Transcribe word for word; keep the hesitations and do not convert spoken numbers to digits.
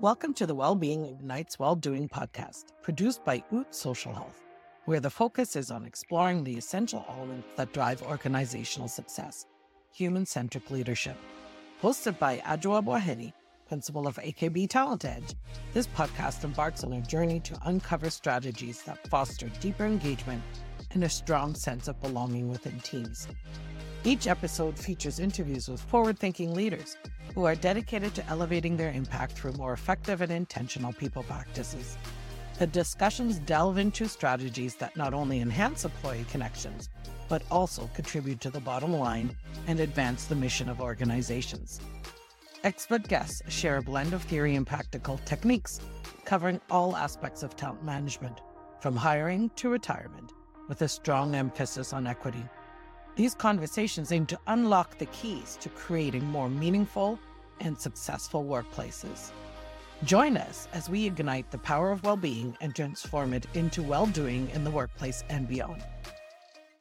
Welcome to the Wellbeing Ignites Well-Doing podcast, produced by O O T Social Health, where the focus is on exploring the essential elements that drive organizational success, human-centric leadership. Hosted by Adjoa Boahedi, principal of A K B Talent Edge, this podcast embarks on a journey to uncover strategies that foster deeper engagement and a strong sense of belonging within teams. Each episode features interviews with forward-thinking leaders who are dedicated to elevating their impact through more effective and intentional people practices. The discussions delve into strategies that not only enhance employee connections, but also contribute to the bottom line and advance the mission of organizations. Expert guests share a blend of theory and practical techniques, covering all aspects of talent management, from hiring to retirement, with a strong emphasis on equity. These conversations aim to unlock the keys to creating more meaningful and successful workplaces. Join us as we ignite the power of well-being and transform it into well-doing in the workplace and beyond.